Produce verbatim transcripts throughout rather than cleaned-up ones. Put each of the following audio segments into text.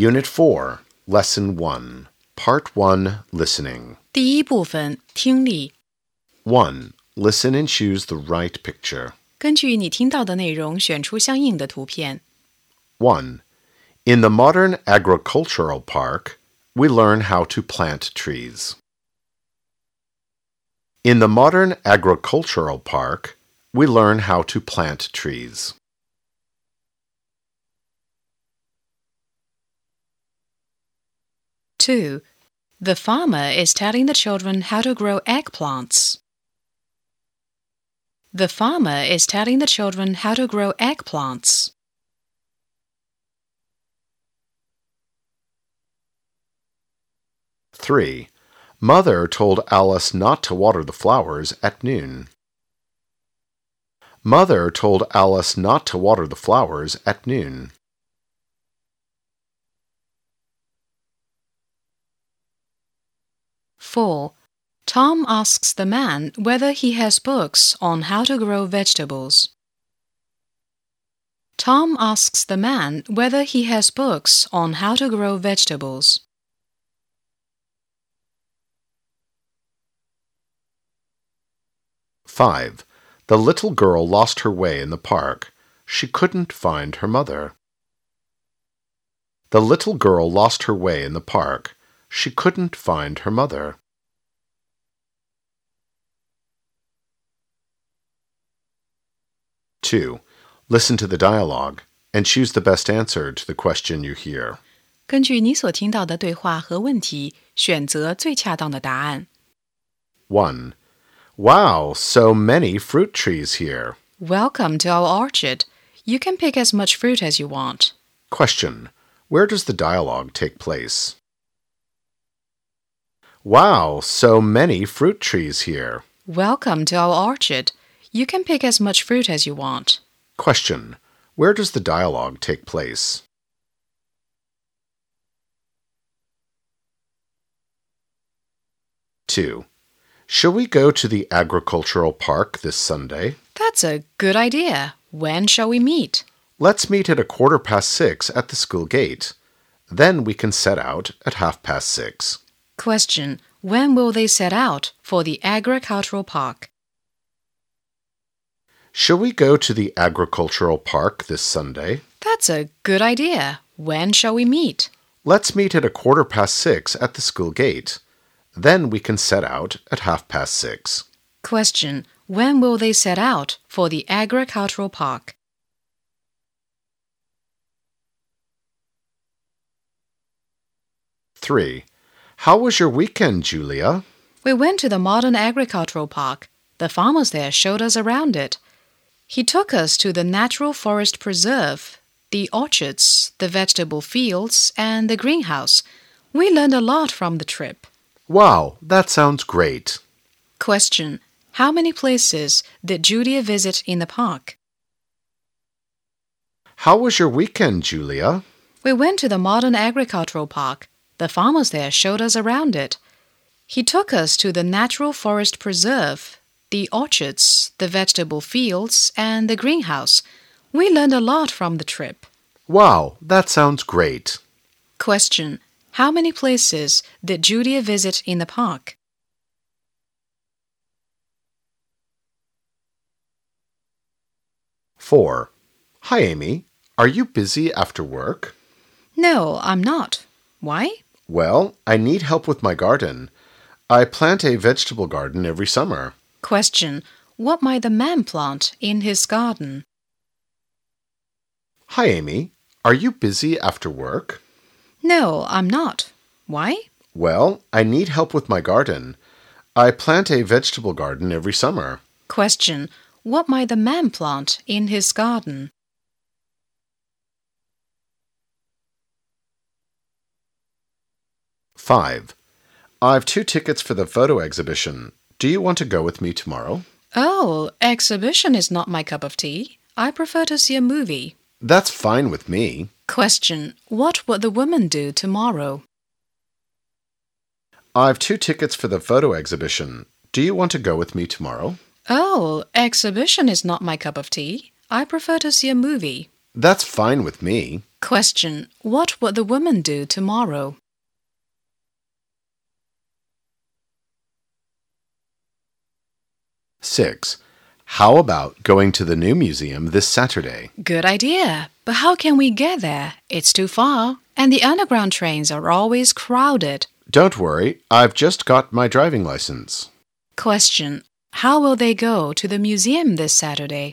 Unit four, Lesson one, Part one, Listening. 第一部分听力 one. Listen and choose the right picture. 根据你听到的内容选出相应的图片 one. In the modern agricultural park, we learn how to plant trees. In the modern agricultural park, we learn how to plant trees. two. The farmer is telling the children how to grow eggplants. The farmer is telling the children how to grow eggplants. three. Mother told Alice not to water the flowers at noon. Mother told Alice not to water the flowers at noon. four. Tom asks the man whether he has books on how to grow vegetables. Tom asks the man whether he has books on how to grow vegetables. five. The little girl lost her way in the park. She couldn't find her mother. The little girl lost her way in the park. She couldn't find her mother. two. Listen to the dialogue and choose the best answer to the question you hear. 根据你所听到的对话和问题，选择最恰当的答案。 one. Wow, so many fruit trees here. Welcome to our orchard. You can pick as much fruit as you want. Question. Where does the dialogue take place? Wow, so many fruit trees here. Welcome to our orchard. You can pick as much fruit as you want. Question. Where does the dialogue take place? two. Shall we go to the agricultural park this Sunday? That's a good idea. When shall we meet? Let's meet at a quarter past six at the school gate. Then we can set out at half past six. Question. When will they set out for the agricultural park? Shall we go to the agricultural park this Sunday? That's a good idea. When shall we meet? Let's meet at a quarter past six at the school gate. Then we can set out at half past six. Question. When will they set out for the agricultural park? three. How was your weekend, Julia? We went to the modern agricultural park. The farmers there showed us around it. He took us to the Natural Forest Preserve, the orchards, the vegetable fields, and the greenhouse. We learned a lot from the trip. Wow, that sounds great. Question. How many places did Julia visit in the park? How was your weekend, Julia? We went to the modern agricultural park. The farmers there showed us around it. He took us to the Natural Forest Preserve, the orchards, the vegetable fields, and the greenhouse. We learned a lot from the trip. Wow, that sounds great. Question. How many places did Julia visit in the park? four. Hi, Amy. Are you busy after work? No, I'm not. Why? Well, I need help with my garden. I plant a vegetable garden every summer. Question. What might the man plant in his garden? Hi, Amy. Are you busy after work? No, I'm not. Why? Well, I need help with my garden. I plant a vegetable garden every summer. Question. What might the man plant in his garden? five. I've two tickets for the photo exhibition. Do you want to go with me tomorrow? Oh, exhibition is not my cup of tea. I prefer to see a movie. That's fine with me. Question. What would the woman do tomorrow? I've two tickets for the photo exhibition. Do you want to go with me tomorrow? Oh, exhibition is not my cup of tea. I prefer to see a movie. That's fine with me. Question. What would the woman do tomorrow? six. How about going to the new museum this Saturday? Good idea. But how can we get there? It's too far, and the underground trains are always crowded. Don't worry, I've just got my driving license. Question. How will they go to the museum this Saturday?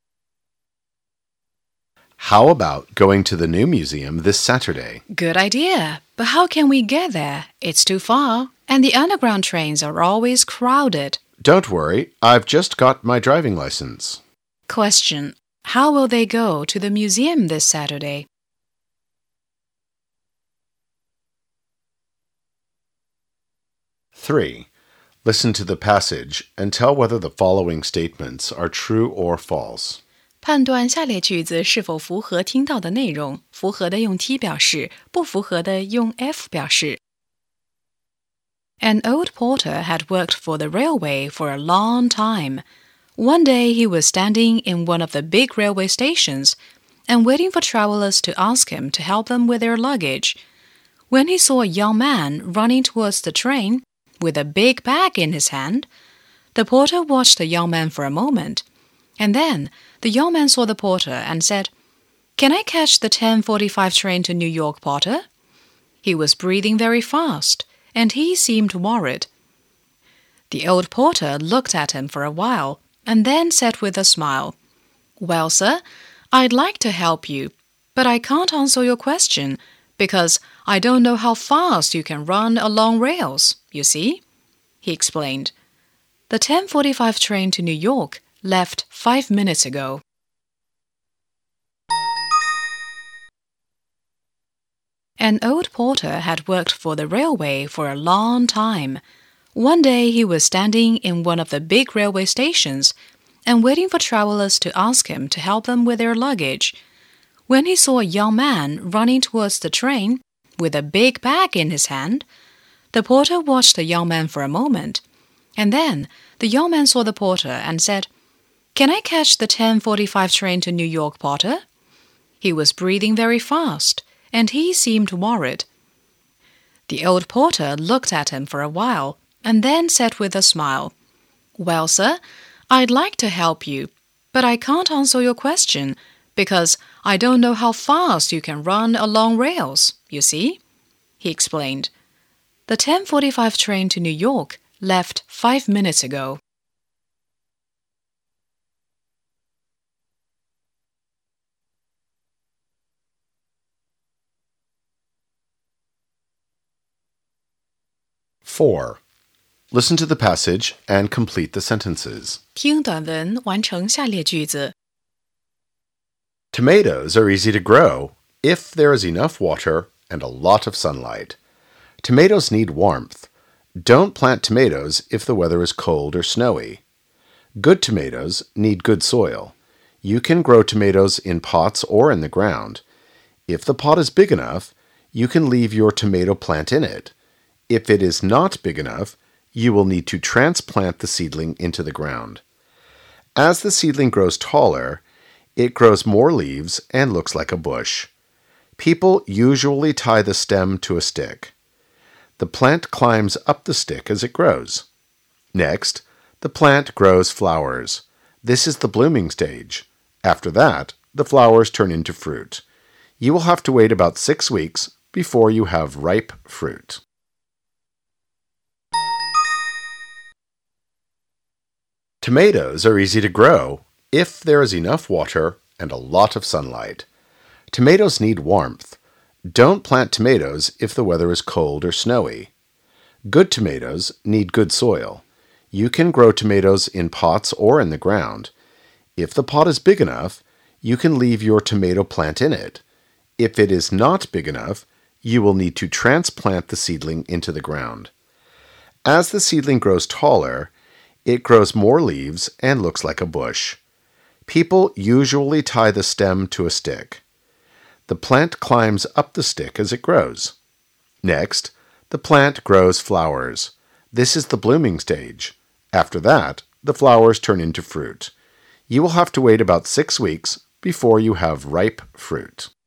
How about going to the new museum this Saturday? Good idea. But how can we get there? It's too far, and the underground trains are always crowded. Don't worry, I've just got my driving license. Question. How will they go to the museum this Saturday? three. Listen to the passage and tell whether the following statements are true or false. 判断下列句子是否符合听到的内容，符合的用 T 表示，不符合的用 F 表示。An old porter had worked for the railway for a long time. One day he was standing in one of the big railway stations and waiting for travelers to ask him to help them with their luggage. When he saw a young man running towards the train with a big bag in his hand, the porter watched the young man for a moment, and then the young man saw the porter and said, "Can I catch the ten forty-five train to New York, Porter?" He was breathing very fast, and he seemed worried. The old porter looked at him for a while and then said with a smile, "Well, sir, I'd like to help you, but I can't answer your question because I don't know how fast you can run along rails, you see," he explained. "The ten forty-five train to New York left five minutes ago." An old porter had worked for the railway for a long time. One day he was standing in one of the big railway stations and waiting for travelers to ask him to help them with their luggage. When he saw a young man running towards the train with a big bag in his hand, the porter watched the young man for a moment, and then the young man saw the porter and said, "Can I catch the ten forty-five train to New York, Porter?" He was breathing very fast, and he seemed worried. The old porter looked at him for a while and then said with a smile, "Well, sir, I'd like to help you, but I can't answer your question because I don't know how fast you can run along rails, you see," he explained. "The ten forty-five train to New York left five minutes ago." four. Listen to the passage and complete the sentences. 听短文，完成下列句子。 Tomatoes are easy to grow if there is enough water and a lot of sunlight. Tomatoes need warmth. Don't plant tomatoes if the weather is cold or snowy. Good tomatoes need good soil. You can grow tomatoes in pots or in the ground. If the pot is big enough, you can leave your tomato plant in it. If it is not big enough, you will need to transplant the seedling into the ground. As the seedling grows taller, it grows more leaves and looks like a bush. People usually tie the stem to a stick. The plant climbs up the stick as it grows. Next, the plant grows flowers. This is the blooming stage. After that, the flowers turn into fruit. You will have to wait about six weeks before you have ripe fruit. Tomatoes are easy to grow if there is enough water and a lot of sunlight. Tomatoes need warmth. Don't plant tomatoes if the weather is cold or snowy. Good tomatoes need good soil. You can grow tomatoes in pots or in the ground. If the pot is big enough, you can leave your tomato plant in it. If it is not big enough, you will need to transplant the seedling into the ground. As the seedling grows taller, it grows more leaves and looks like a bush. People usually tie the stem to a stick. The plant climbs up the stick as it grows. Next, the plant grows flowers. This is the blooming stage. After that, the flowers turn into fruit. You will have to wait about six weeks before you have ripe fruit.